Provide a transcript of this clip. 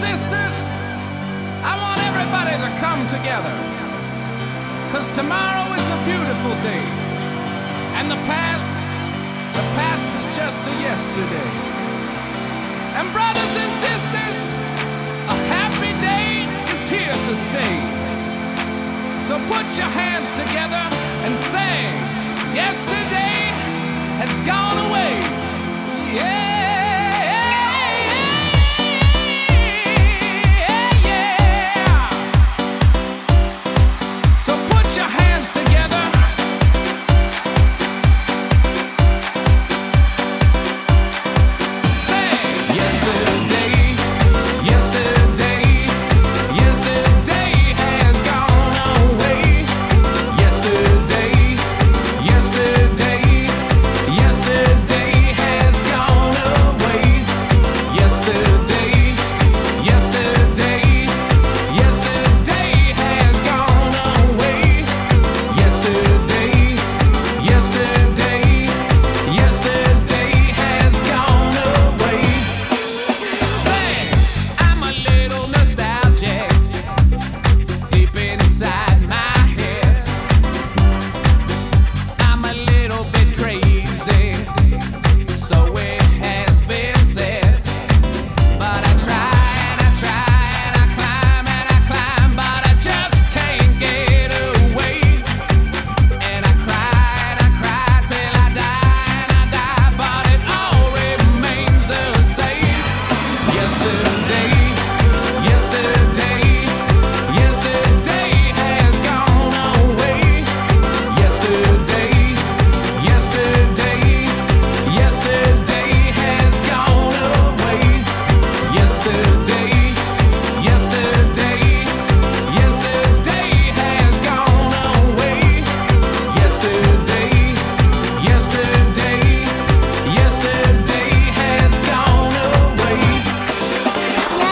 sisters, I want everybody to come together, 'cause tomorrow is a beautiful day, and the past is just a yesterday. And brothers and sisters, a happy day is here to stay. So put your hands together and sing, yesterday has gone away. Yeah.